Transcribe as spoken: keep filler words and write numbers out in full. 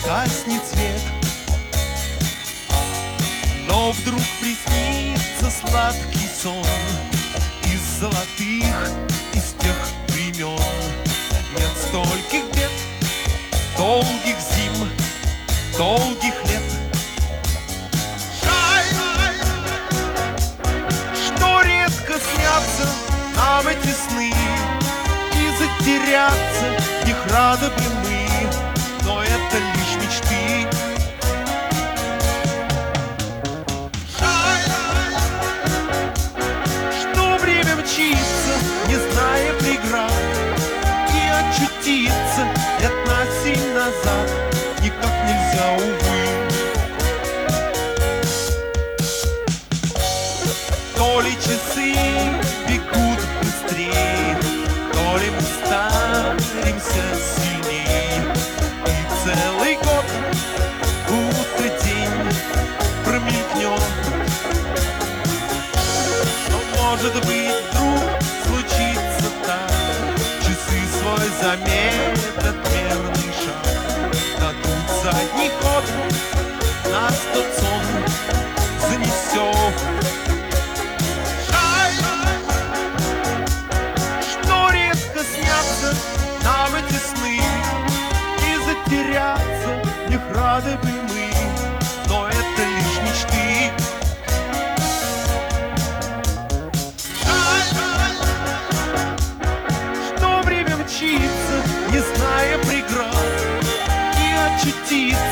гаснет свет. Но вдруг приснится сладкий сон из золотых, из тех времен. Нет стольких бед, долгих зим, долгих лет. Жаль, что редко снятся нам эти сны, и затеряться в них рады бы мы, но это лишь мечты. Не зная преград, и очутиться лет на семь назад никак нельзя, увы. То ли часы бегут быстрее, то ли мы старимся сильней, и целый год будто день промелькнет. Но может быть вдруг случится так, часы свой замедлят мерный шаг, дадут задний ход, нас тот сон занесет. Жаль, что редко снятся нам эти сны, и затеряться в них рады бы мы, но это лишь мечты. Не зная преград, и очутиться